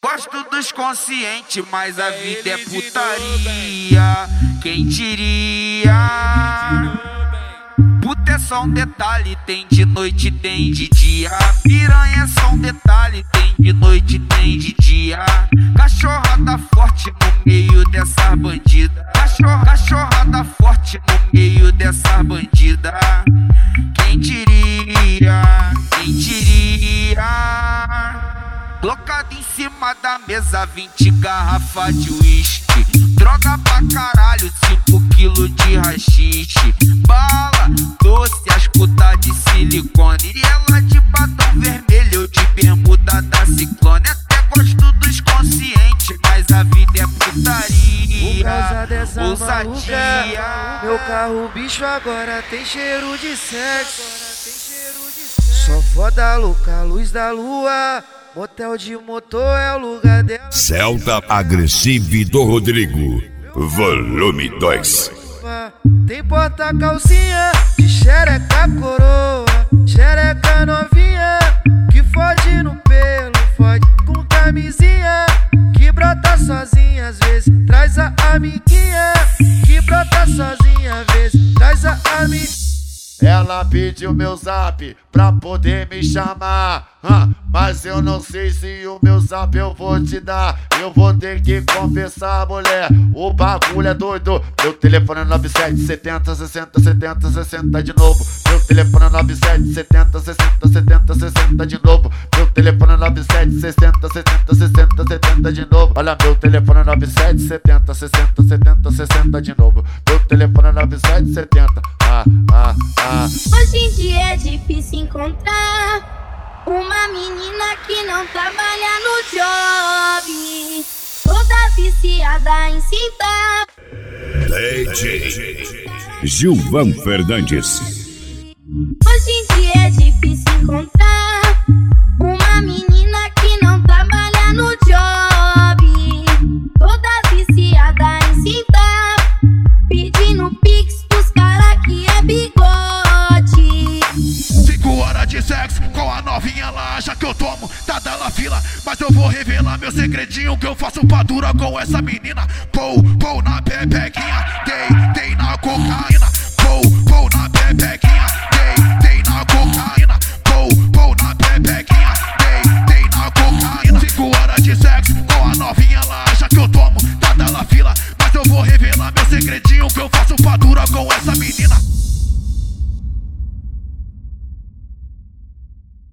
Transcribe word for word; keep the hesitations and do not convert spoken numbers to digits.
Gosto dos conscientes, mas a vida é putaria. Quem diria? Puta é só um detalhe, tem de noite, tem de dia. Piranha é só um detalhe, tem de noite, tem de dia. Cachorrada forte no meio dessa bandida. Cachorra, cachorrada forte no meio dessa bandida. Quem diria? Quem diria? Colocado em cima da mesa, vinte garrafas de uísque. Droga pra caralho, cinco quilos de rachixe. Bala, doce, as putas de silicone. E ela de batom vermelho, eu de bermuda da Ciclone. Até gosto dos conscientes, mas a vida é putaria. Por causa dessa ousadia, maluca, meu carro bicho agora tem cheiro de sexo. Só foda louca, luz da lua. Motel de motor é o lugar dela. Celta Agressive do Rodrigo, volume dois. Tem porta calcinha de xereca coroa, xereca novinha que fode no pelo, fode com camisinha, que brota sozinha às vezes, traz a amiguinha, que brota sozinha às vezes, traz a amiguinha. Ela pediu meu zap pra poder me chamar, huh? Mas eu não sei se o meu zap eu vou te dar. Eu vou ter que confessar, mulher, o bagulho é doido. Meu telefone é nove sete setenta sessenta setenta sessenta de novo. Meu telefone é nove sete setenta sessenta setenta sessenta de novo. Meu telefone é nove sete sessenta setenta sessenta setenta de novo. Olha, meu telefone é nove sete setenta sessenta setenta sessenta de novo. Meu telefone é nove sete setenta. Ah, ah, ah. Hoje em dia é difícil encontrar uma menina que não trabalha no job, toda viciada em cinta. D J Gilvan Fernandes. Hoje em dia é difícil encontrar uma menina que não trabalha no job, toda viciada em cinta, pedindo pix pros cara que é bigode. Cinco horas de sexo com a novinha, ela acha que eu tomo, tá dela fila. Mas eu vou revelar meu segredinho, que eu faço padura com essa menina. Pou, pou na pepequinha, dei, dei na cocaína. Pou, pou na pepequinha.